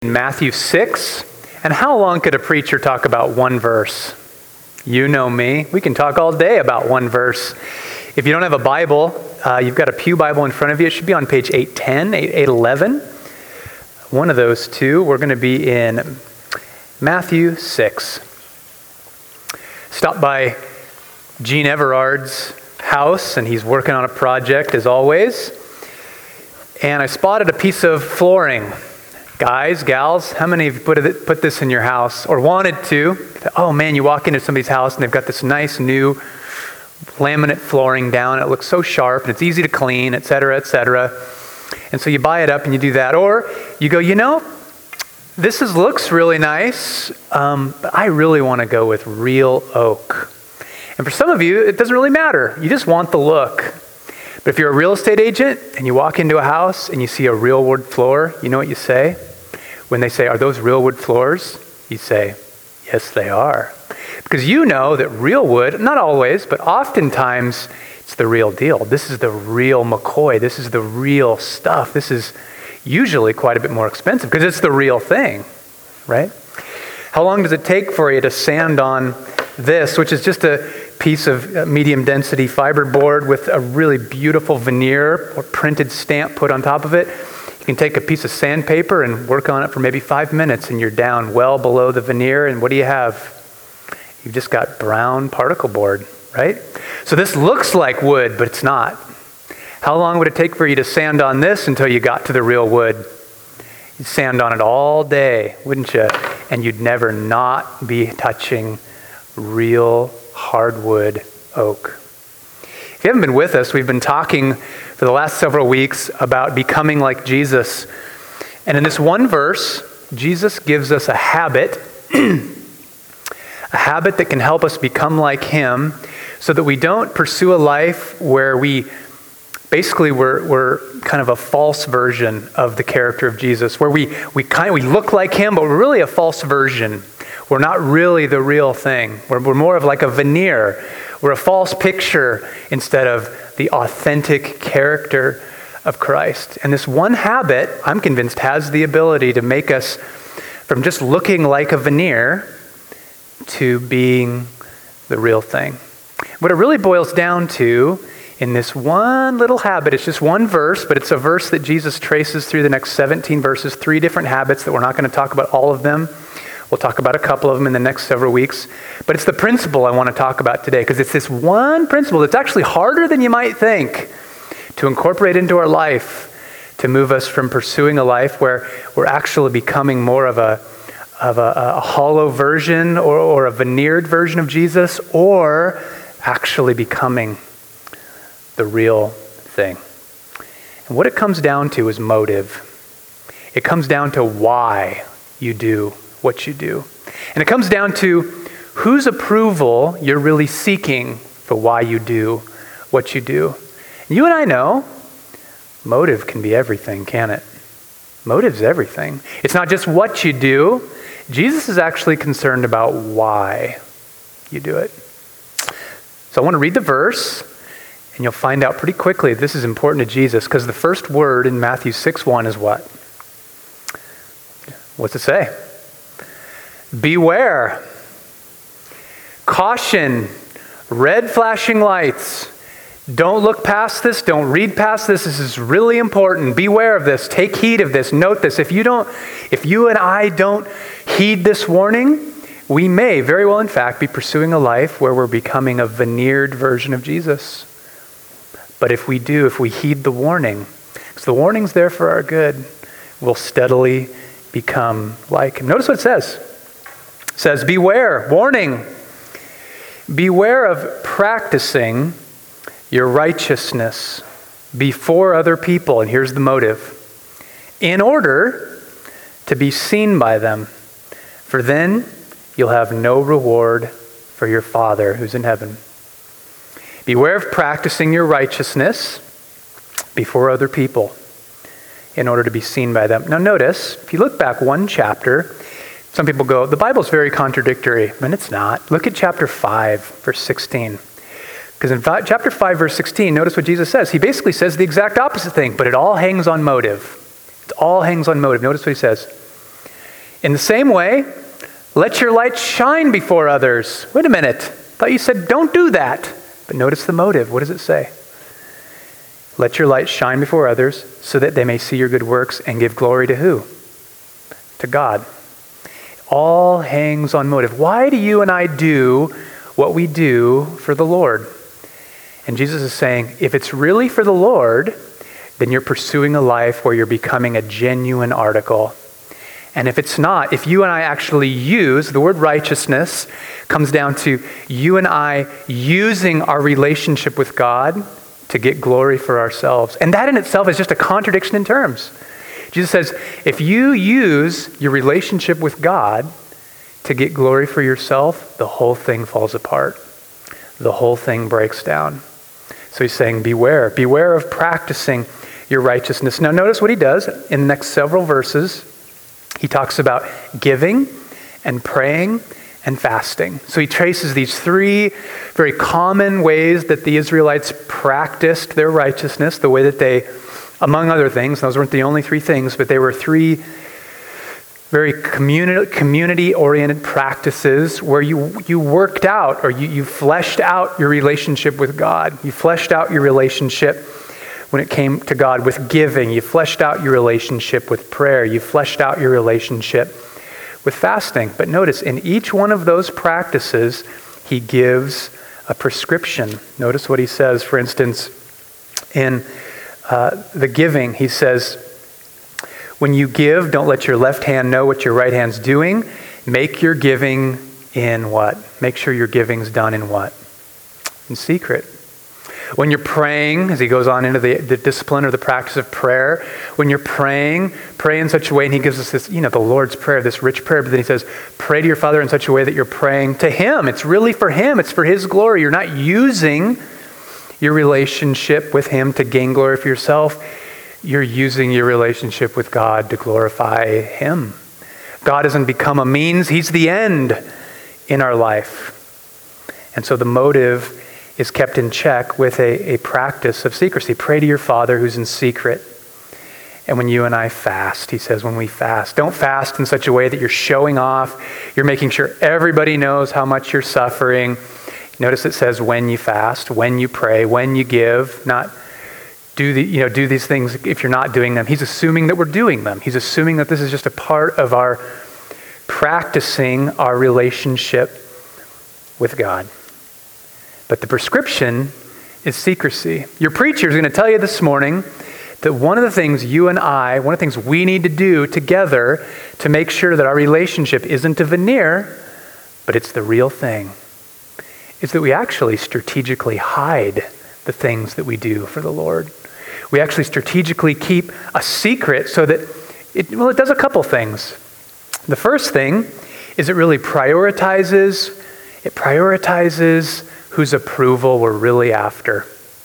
Matthew 6. And how long could a preacher talk about one verse? You know me. We can talk all day about one verse. If you don't have a Bible, you've got a pew Bible in front of you. It should be on page 810, 811. One of those two. We're going to be in Matthew 6. Stopped by Gene Everard's house, and he's working on a project as always. And I spotted a piece of flooring. Guys, gals, how many of you put this in your house or wanted to? Oh man, you walk into somebody's house and they've got this nice new laminate flooring down. It looks so sharp and it's easy to clean, et cetera, et cetera. And so you buy it up and you do that. Or you go, this looks really nice, but I really want to go with real oak. And for some of you, it doesn't really matter. You just want the look. But if you're a real estate agent and you walk into a house and you see a real wood floor, you know what you say? When they say, "Are those real wood floors?" You say, "Yes, they are." Because you know that real wood, not always, but oftentimes it's the real deal. This is the real McCoy. This is the real stuff. This is usually quite a bit more expensive because it's the real thing, right? How long does it take for you to sand on this, which is just a piece of medium density fiberboard with a really beautiful veneer or printed stamp put on top of it? You can take a piece of sandpaper and work on it for maybe 5 minutes and you're down well below the veneer, and what do you have? You've just got brown particle board, right? So this looks like wood, but it's not. How long would it take for you to sand on this until you got to the real wood? You'd sand on it all day, wouldn't you? And you'd never not be touching real hardwood oak. If you haven't been with us, we've been talking for the last several weeks about becoming like Jesus. And in this one verse, Jesus gives us a habit, a habit that can help us become like him so that we don't pursue a life where we're kind of a false version of the character of Jesus, where we look like him, but we're really a false version. We're not really the real thing. We're more of like a veneer. We're a false picture instead of the authentic character of Christ. And this one habit, I'm convinced, has the ability to make us from just looking like a veneer to being the real thing. What it really boils down to in this one little habit, it's just one verse, but it's a verse that Jesus traces through the next 17 verses, 3 different habits that we're not going to talk about all of them. We'll talk about a couple of them in the next several weeks. But it's the principle I want to talk about today, because it's this one principle that's actually harder than you might think to incorporate into our life, to move us from pursuing a life where we're actually becoming more of a hollow version or a veneered version of Jesus, or actually becoming the real thing. And what it comes down to is motive. It comes down to why you do what you do. And it comes down to whose approval you're really seeking for why you do what you do. And you and I know motive can be everything, can it? Motive's everything. It's not just what you do. Jesus is actually concerned about why you do it. So I want to read the verse, and you'll find out pretty quickly this is important to Jesus, because the first word in Matthew 6:1 is what? What's it say? Beware. Caution. Red flashing lights. Don't look past this. Don't read past this. This is really important. Beware of this. Take heed of this. Note this. If you and I don't heed this warning, we may very well, in fact, be pursuing a life where we're becoming a veneered version of Jesus. But if we heed the warning, because the warning's there for our good, we'll steadily become like him. Notice what it says. It says, beware, warning, beware of practicing your righteousness before other people. And here's the motive. In order to be seen by them, for then you'll have no reward for your Father who's in heaven. Beware of practicing your righteousness before other people in order to be seen by them. Now notice, if you look back one chapter, some people go, the Bible's very contradictory. And it's not. Look at chapter 5, verse 16. Because in chapter 5, verse 16, notice what Jesus says. He basically says the exact opposite thing, but it all hangs on motive. It all hangs on motive. Notice what he says. In the same way, let your light shine before others. Wait a minute. Thought you said don't do that. But notice the motive. What does it say? Let your light shine before others so that they may see your good works and give glory to who? To God. All hangs on motive. Why do you and I do what we do for the Lord? And Jesus is saying, if it's really for the Lord, then you're pursuing a life where you're becoming a genuine article. And if it's not, if you and I actually use, the word righteousness comes down to you and I using our relationship with God to get glory for ourselves. And that in itself is just a contradiction in terms. Jesus says, if you use your relationship with God to get glory for yourself, the whole thing falls apart. The whole thing breaks down. So he's saying, beware. Beware of practicing your righteousness. Now notice what he does in the next several verses. He talks about giving and praying and fasting. So he traces these three very common ways that the Israelites practiced their righteousness, the way that they, among other things, those weren't the only three things, but they were three very community-oriented practices where you worked out or you fleshed out your relationship with God. You fleshed out your relationship when it came to God with giving. You fleshed out your relationship with prayer. You fleshed out your relationship with fasting. But notice, in each one of those practices, he gives a prescription. Notice what he says, for instance, in the giving, he says, when you give, don't let your left hand know what your right hand's doing. Make your giving in what? Make sure your giving's done in what? In secret. When you're praying, as he goes on into the discipline or the practice of prayer, when you're praying, pray in such a way, and he gives us this, the Lord's Prayer, this rich prayer, but then he says, pray to your Father in such a way that you're praying to him. It's really for him. It's for his glory. You're not using your relationship with him to gain glory for yourself. You're using your relationship with God to glorify him. God doesn't become a means. He's the end in our life. And so the motive is kept in check with a practice of secrecy. Pray to your Father who's in secret. And when you and I fast, he says, when we fast, don't fast in such a way that you're showing off. You're making sure everybody knows how much you're suffering. Notice it says when you fast, when you pray, when you give, not do these things if you're not doing them. He's assuming that we're doing them. He's assuming that this is just a part of our practicing our relationship with God. But the prescription is secrecy. Your preacher is going to tell you this morning that one of the things one of the things we need to do together to make sure that our relationship isn't a veneer, but it's the real thing, is that we actually strategically hide the things that we do for the Lord. We actually strategically keep a secret so that it does a couple things. The first thing is it really prioritizes whose approval we're really after.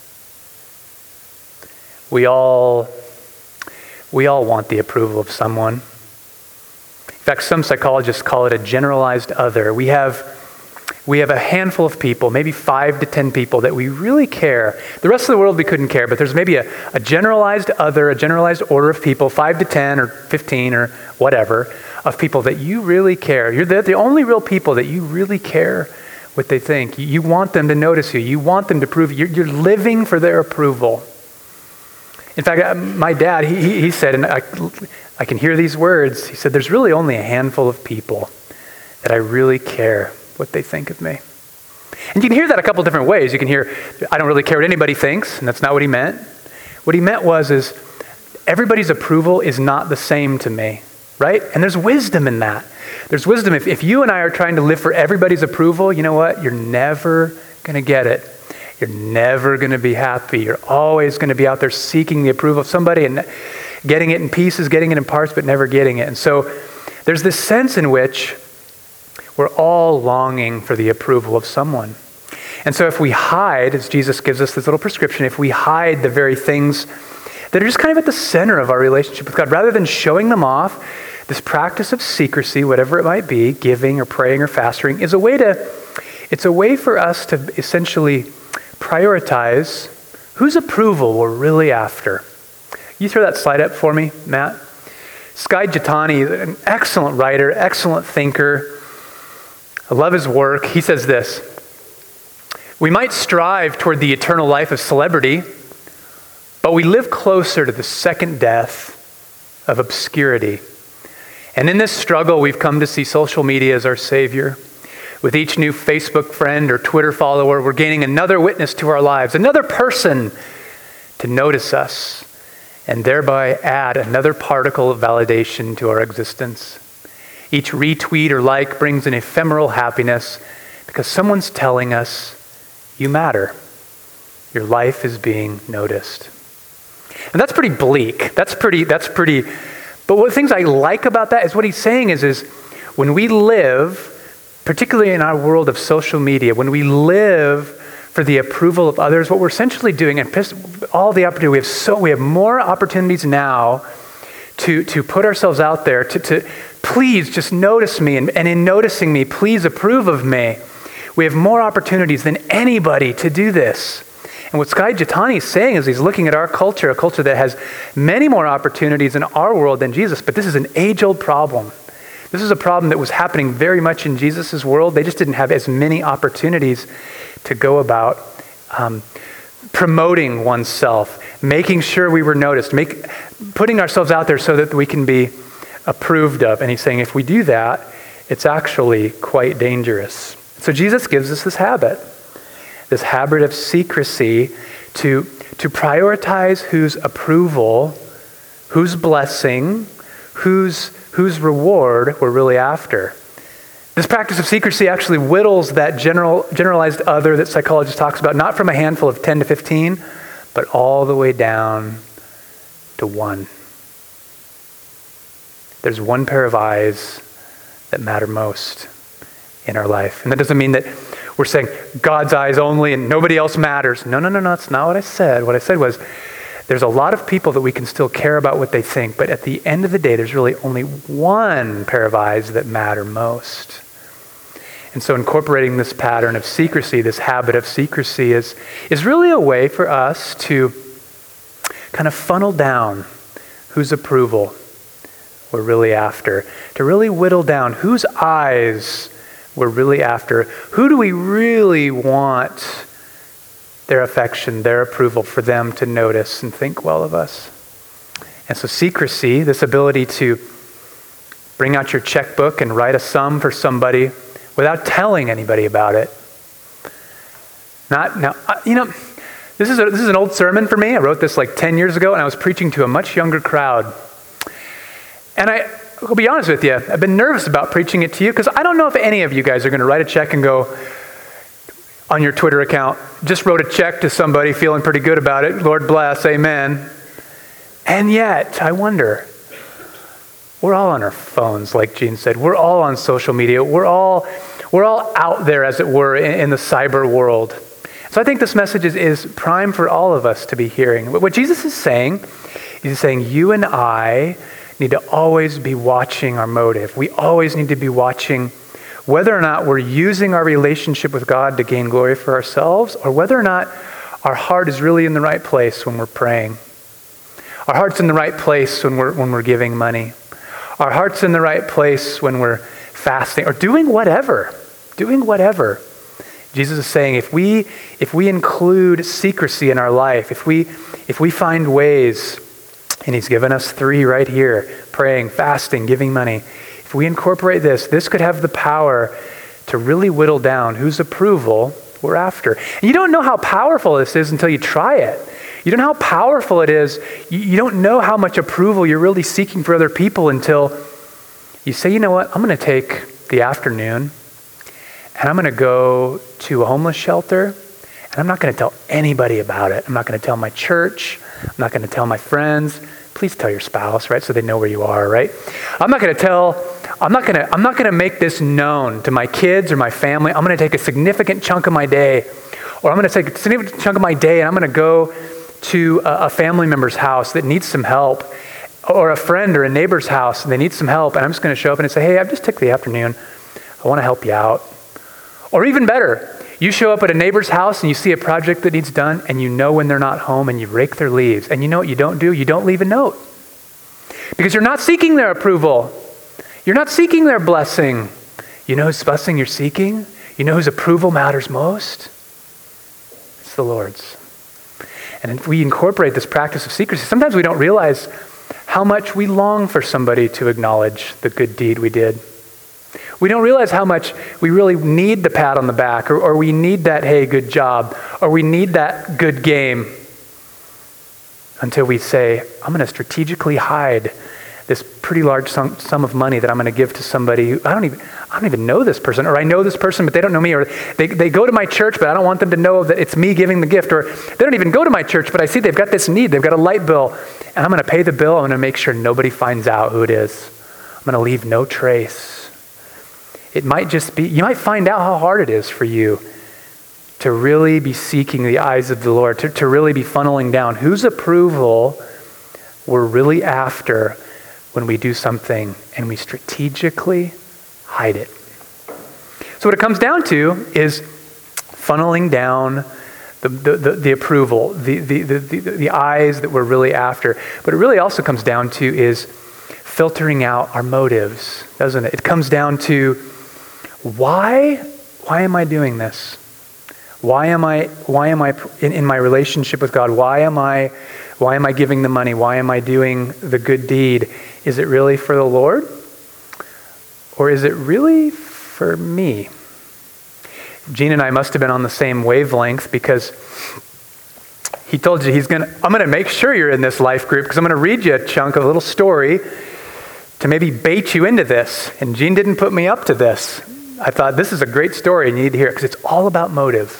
We all want the approval of someone. In fact, some psychologists call it a generalized other. We have a handful of people, maybe 5 to 10 people that we really care. The rest of the world we couldn't care, but there's maybe a generalized other, a generalized order of people, 5 to 10 or 15 or whatever, of people that you really care. They're the only real people that you really care what they think. You want them to notice you. You want them to prove you're living for their approval. In fact, my dad, he said, and I can hear these words, he said, there's really only a handful of people that I really care what they think of me. And you can hear that a couple different ways. You can hear, I don't really care what anybody thinks, and that's not what he meant. What he meant is everybody's approval is not the same to me, right? And there's wisdom in that. There's wisdom. If you and I are trying to live for everybody's approval, you know what? You're never going to get it. You're never going to be happy. You're always going to be out there seeking the approval of somebody and getting it in pieces, getting it in parts, but never getting it. And so there's this sense in which we're all longing for the approval of someone. And so if we hide, as Jesus gives us this little prescription, if we hide the very things that are just kind of at the center of our relationship with God, rather than showing them off, this practice of secrecy, whatever it might be, giving or praying or fasting, it's a way for us to essentially prioritize whose approval we're really after. You throw that slide up for me, Matt? Skye Jethani is an excellent writer, excellent thinker. I love his work. He says this: we might strive toward the eternal life of celebrity, but we live closer to the second death of obscurity. And in this struggle, we've come to see social media as our savior. With each new Facebook friend or Twitter follower, we're gaining another witness to our lives, another person to notice us, and thereby add another particle of validation to our existence. Each retweet or like brings an ephemeral happiness because someone's telling us, you matter. Your life is being noticed. And that's pretty bleak. That's pretty, but one of the things I like about that is what he's saying is when we live, particularly in our world of social media, when we live for the approval of others, what we're essentially doing, and all the opportunity, we have more opportunities now to put ourselves out there, to please just notice me, and in noticing me, please approve of me. We have more opportunities than anybody to do this. And what Skye Jethani is saying is he's looking at our culture, a culture that has many more opportunities in our world than Jesus, but this is an age-old problem. This is a problem that was happening very much in Jesus' world. They just didn't have as many opportunities to go about promoting oneself, making sure we were noticed, putting ourselves out there so that we can be approved of. And he's saying if we do that, it's actually quite dangerous. So Jesus gives us this habit of secrecy to prioritize whose approval, whose blessing, whose reward we're really after. This practice of secrecy actually whittles that generalized other that psychologists talks about, not from a handful of 10 to 15, but all the way down to one. There's one pair of eyes that matter most in our life. And that doesn't mean that we're saying God's eyes only and nobody else matters. No, that's not what I said. What I said was there's a lot of people that we can still care about what they think, but at the end of the day, there's really only one pair of eyes that matter most. And so incorporating this pattern of secrecy, this habit of secrecy is really a way for us to kind of funnel down whose approval we're really after, to really whittle down whose eyes we're really after. Who do we really want their affection, their approval, for them to notice and think well of us? And so secrecy, this ability to bring out your checkbook and write a sum for somebody without telling anybody about it. This is an old sermon for me. I wrote this like 10 years ago, and I was preaching to a much younger crowd. And I'll be honest with you, I've been nervous about preaching it to you because I don't know if any of you guys are going to write a check and go on your Twitter account, just wrote a check to somebody feeling pretty good about it. Lord bless, amen. And yet, I wonder, we're all on our phones, like Gene said. We're all on social media. We're all out there, as it were, in the cyber world. So I think this message is prime for all of us to be hearing. What Jesus is saying you and I need to always be watching our motive. We always need to be watching whether or not we're using our relationship with God to gain glory for ourselves, or whether or not our heart is really in the right place when we're praying. Our heart's in the right place when we're giving money. Our heart's in the right place when we're fasting or doing whatever. Jesus is saying if we include secrecy in our life, if we find ways, and he's given us 3 right here: praying, fasting, giving money. If we incorporate this could have the power to really whittle down whose approval we're after. And you don't know how powerful this is until you try it. You don't know how powerful it is. You don't know how much approval you're really seeking for other people until you say, you know what, I'm going to take the afternoon and I'm going to go to a homeless shelter, and I'm not going to tell anybody about it. I'm not going to tell my church. I'm not going to tell my friends. Please tell your spouse, right? So they know where you are, right? I'm not going to make this known to my kids or my family. I'm going to take a significant chunk of my day, or I'm going to take a significant chunk of my day and I'm going to go to a family member's house that needs some help, or a friend or a neighbor's house and they need some help. And I'm just going to show up and say, hey, I've just took the afternoon. I want to help you out. Or even better, you show up at a neighbor's house and you see a project that needs done, and you know when they're not home, and you rake their leaves. And you know what you don't do? You don't leave a note. Because you're not seeking their approval. You're not seeking their blessing. You know whose blessing you're seeking? You know whose approval matters most? It's the Lord's. And if we incorporate this practice of secrecy, sometimes we don't realize how much we long for somebody to acknowledge the good deed we did. We don't realize how much we really need the pat on the back, or we need that, hey, good job, or we need that good game, until we say, I'm going to strategically hide this pretty large sum of money that I'm going to give to somebody who I don't even know this person, or I know this person, but they don't know me, or they go to my church, but I don't want them to know that it's me giving the gift, or they don't even go to my church, but I see they've got this need, they've got a light bill, and I'm going to pay the bill. I'm going to make sure nobody finds out who it is. I'm going to leave no trace. It might just be, you might find out how hard it is for you to really be seeking the eyes of the Lord, to really be funneling down whose approval we're really after when we do something and we strategically hide it. So what it comes down to is funneling down the approval, the eyes that we're really after. But it really also comes down to is filtering out our motives, doesn't it? It comes down to why am I doing this? Why am I in my relationship with God? Why am I giving the money? Why am I doing the good deed? Is it really for the Lord? Or is it really for me? Gene and I must have been on the same wavelength, because he told you I'm going to make sure you're in this life group, because I'm going to read you a chunk of a little story to maybe bait you into this. And Gene didn't put me up to this. I thought, this is a great story and you need to hear it, because it's all about motive.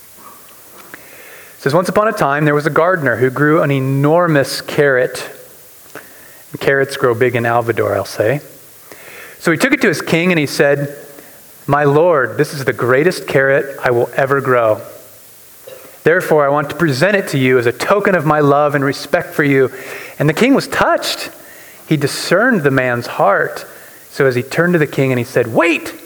It says, once upon a time, there was a gardener who grew an enormous carrot. And carrots grow big in Alvador, I'll say. So he took it to his king and he said, "My lord, this is the greatest carrot I will ever grow. Therefore, I want to present it to you as a token of my love and respect for you." And the king was touched. He discerned the man's heart. So as he turned to the king and he said,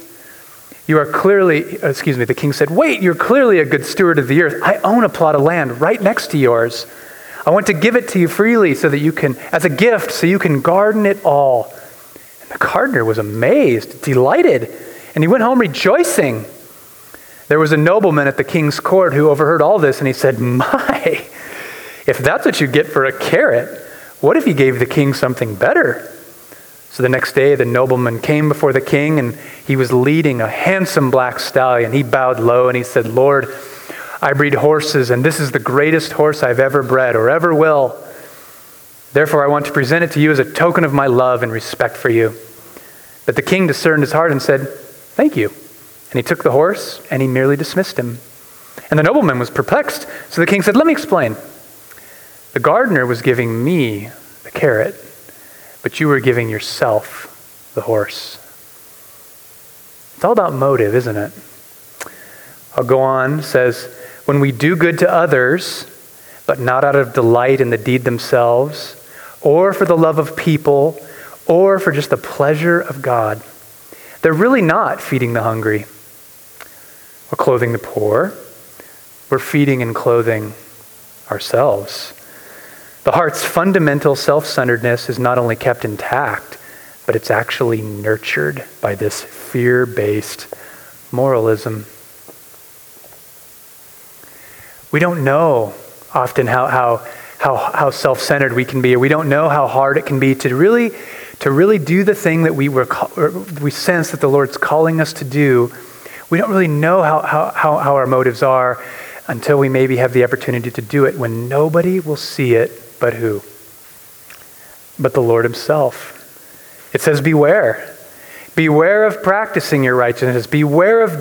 the king said, "Wait, you're clearly a good steward of the earth. I own a plot of land right next to yours. I want to give it to you freely so that you can, as a gift, so you can garden it all." And the gardener was amazed, delighted, and he went home rejoicing. There was a nobleman at the king's court who overheard all this, and he said, "My, if that's what you get for a carrot, what if you gave the king something better?" So the next day, the nobleman came before the king, and he was leading a handsome black stallion. He bowed low and he said, "Lord, I breed horses, and this is the greatest horse I've ever bred or ever will. Therefore, I want to present it to you as a token of my love and respect for you." But the king discerned his heart and said, "Thank you." And he took the horse and he merely dismissed him. And the nobleman was perplexed. So the king said, "Let me explain. The gardener was giving me the carrot, but you were giving yourself the horse." It's all about motive, isn't it? I'll go on. It says, when we do good to others, but not out of delight in the deed themselves, or for the love of people, or for just the pleasure of God, they're really not feeding the hungry or clothing the poor. We're feeding and clothing ourselves. The heart's fundamental self-centeredness is not only kept intact, but it's actually nurtured by this fear-based moralism. We don't know often how self-centered we can be, or we don't know how hard it can be to really do the thing that we sense that the Lord's calling us to do. We don't really know how our motives are until we maybe have the opportunity to do it when nobody will see it but who? But the Lord himself. It says, beware. Beware of practicing your righteousness. Beware of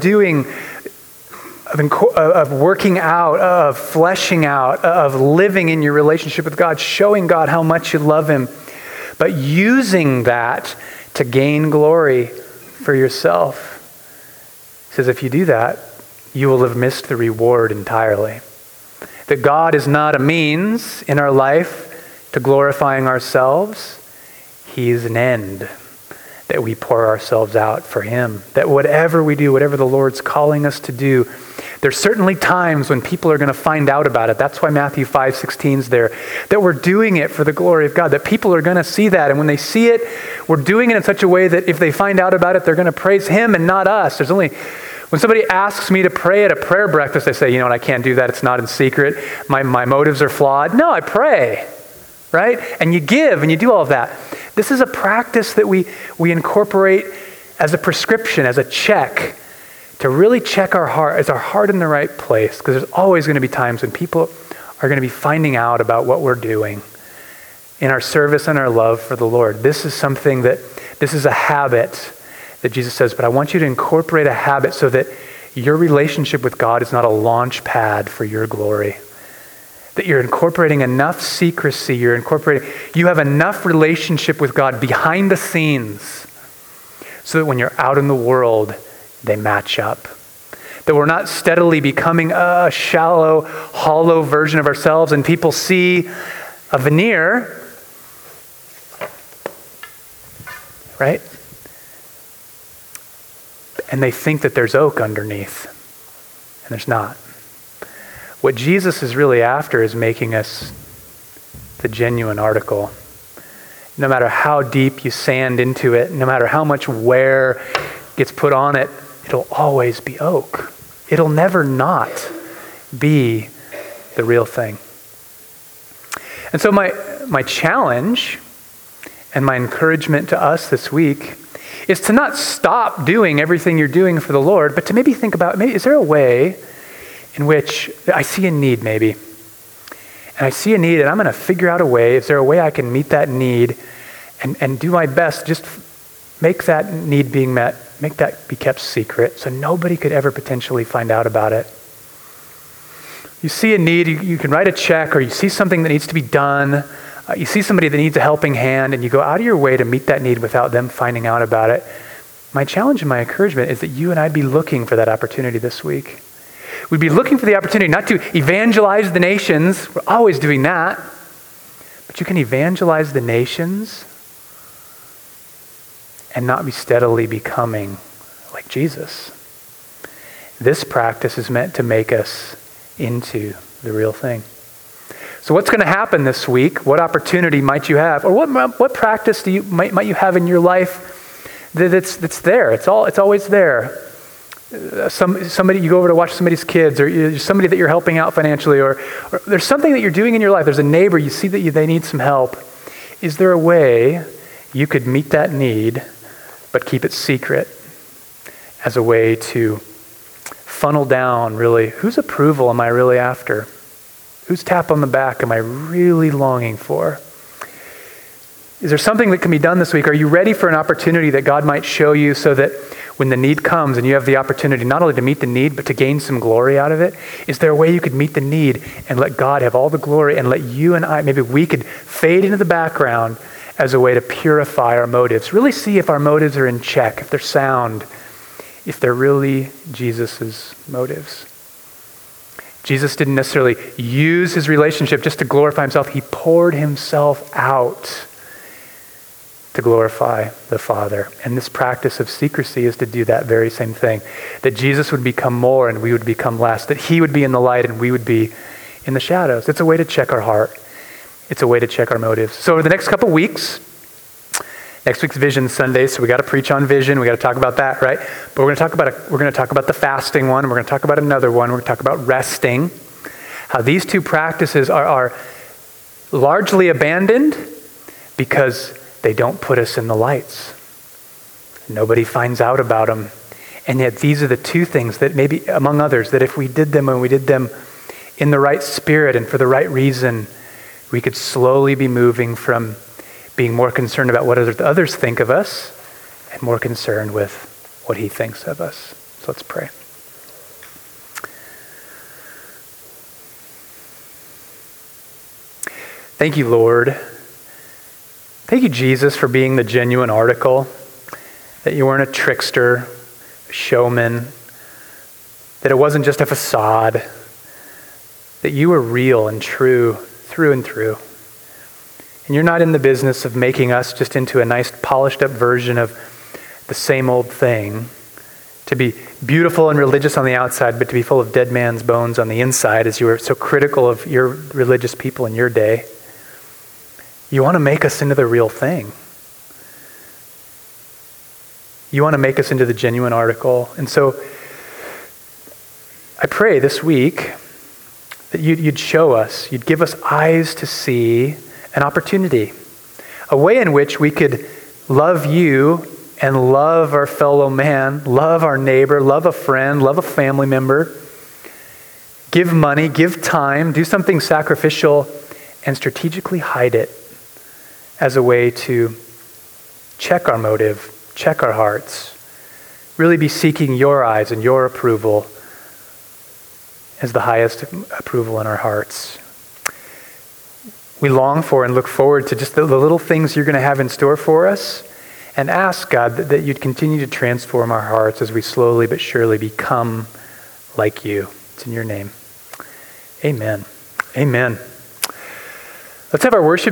working out, of fleshing out, of living in your relationship with God, showing God how much you love him, but using that to gain glory for yourself. It says if you do that, you will have missed the reward entirely. That God is not a means in our life to glorifying ourselves. He is an end, that we pour ourselves out for him. That whatever we do, whatever the Lord's calling us to do, There's certainly times when people are going to find out about it. That's why Matthew 5:16 is there. That we're doing it for the glory of God, that people are going to see that. And when they see it, we're doing it in such a way that if they find out about it, they're going to praise him and not us. When somebody asks me to pray at a prayer breakfast, I say, you know what, I can't do that. It's not in secret. My motives are flawed. No, I pray, right? And you give and you do all of that. This is a practice that we incorporate as a prescription, as a check, to really check our heart. Is our heart in the right place? Because there's always going to be times when people are going to be finding out about what we're doing in our service and our love for the Lord. This is a habit that Jesus says, but I want you to incorporate a habit so that your relationship with God is not a launch pad for your glory. That you're incorporating enough secrecy, you have enough relationship with God behind the scenes so that when you're out in the world, they match up. That we're not steadily becoming a shallow, hollow version of ourselves and people see a veneer, right? And they think that there's oak underneath, and there's not. What Jesus is really after is making us the genuine article. No matter how deep you sand into it, no matter how much wear gets put on it, it'll always be oak. It'll never not be the real thing. And so my challenge and my encouragement to us this week is to not stop doing everything you're doing for the Lord, but to maybe think about, is there a way in which I see a need maybe? And I see a need and I'm going to figure out a way, is there a way I can meet that need and do my best, just make that need being met, make that be kept secret so nobody could ever potentially find out about it. You see a need, you can write a check, or you see something that needs to be done, you see somebody that needs a helping hand, and you go out of your way to meet that need without them finding out about it. My challenge and my encouragement is that you and I'd be looking for that opportunity this week. We'd be looking for the opportunity not to evangelize the nations. We're always doing that. But you can evangelize the nations and not be steadily becoming like Jesus. This practice is meant to make us into the real thing. So what's going to happen this week? What opportunity might you have? Or what practice might you have in your life that's there? It's always there. Somebody, you go over to watch somebody's kids, or somebody that you're helping out financially, or there's something that you're doing in your life. There's a neighbor, you see that they need some help. Is there a way you could meet that need, but keep it secret as a way to funnel down really, whose approval am I really after? Whose tap on the back am I really longing for? Is there something that can be done this week? Are you ready for an opportunity that God might show you so that when the need comes and you have the opportunity not only to meet the need, but to gain some glory out of it? Is there a way you could meet the need and let God have all the glory and let you and I, maybe we could fade into the background as a way to purify our motives? Really see if our motives are in check, if they're sound, if they're really Jesus's motives. Jesus didn't necessarily use his relationship just to glorify himself. He poured himself out to glorify the Father. And this practice of secrecy is to do that very same thing. That Jesus would become more and we would become less. That he would be in the light and we would be in the shadows. It's a way to check our heart. It's a way to check our motives. So over the next couple weeks, next week's Vision Sunday, so we got to preach on vision. We got to talk about that, right? But we're going to talk about the fasting one. We're going to talk about another one. We're going to talk about resting. How these two practices are largely abandoned because they don't put us in the lights. Nobody finds out about them. And yet these are the two things that maybe, among others, that if we did them and we did them in the right spirit and for the right reason, we could slowly be moving from being more concerned about what others think of us and more concerned with what he thinks of us. So let's pray. Thank you, Lord. Thank you, Jesus, for being the genuine article, that you weren't a trickster, a showman, that it wasn't just a facade, that you were real and true through and through. And you're not in the business of making us just into a nice polished up version of the same old thing, to be beautiful and religious on the outside, but to be full of dead man's bones on the inside, as you were so critical of your religious people in your day. You want to make us into the real thing. You want to make us into the genuine article. And so I pray this week that you'd show us, you'd give us eyes to see an opportunity, a way in which we could love you and love our fellow man, love our neighbor, love a friend, love a family member, give money, give time, do something sacrificial, and strategically hide it as a way to check our motive, check our hearts, really be seeking your eyes and your approval as the highest approval in our hearts. We long for and look forward to just the little things you're going to have in store for us, and ask, God, that you'd continue to transform our hearts as we slowly but surely become like you. It's in your name. Amen. Amen. Let's have our worship